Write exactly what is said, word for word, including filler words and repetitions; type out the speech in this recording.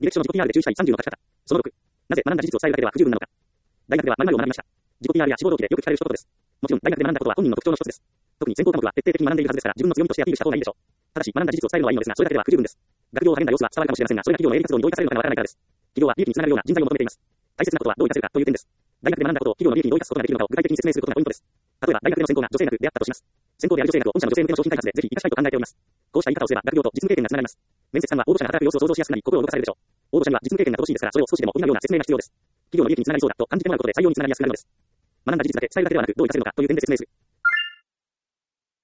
履歴書の自己 ピーアール で注意したいさんじゅうの書き方。そのろく。なぜ学んだ事実を伝えるだけでは不十分なのか。大学では〇〇を学びました。自己 ピーアール や志望動機でよく聞かれる一言です。もちろん、大学で学んだことは本人の特徴の一つです。特に専攻科目は徹底的に学んでいるはずですから、自分の強みとしてアピールした方がいいでしょう。ただし、学んだ事実を伝えるのはいいのですが、それだけでは不十分です。学業を励んだ様子は伝わるかもしれませんが、それが企業の営利活動に同意化されるのかがわからないからです。企業は利益につながるような人材を求めています。大切なことはどう生かせるかという点です。大学で学んだことを企業の利益にどう生かすことができるのかを具体的に説明することがポイントです。例えば、大学での専攻が女性学であったとします。専攻である女性学を御社の女性向けの商品開発でぜひ活かしたいと考えております。こうした言い方をすれば、学業と実務経験がつながります。面接官は応募者が働く様子を想像しやすくなり、心を動かされるでしょう。応募者には実務経験が乏しいですから、それを少しでも補うような説明が必要です。企業の利益につながりそうだと感じてもらうことで採用につながりやすくなるのです。学んだ事実だけ伝えるだけではなく、どう生かせるのかという点で説明する。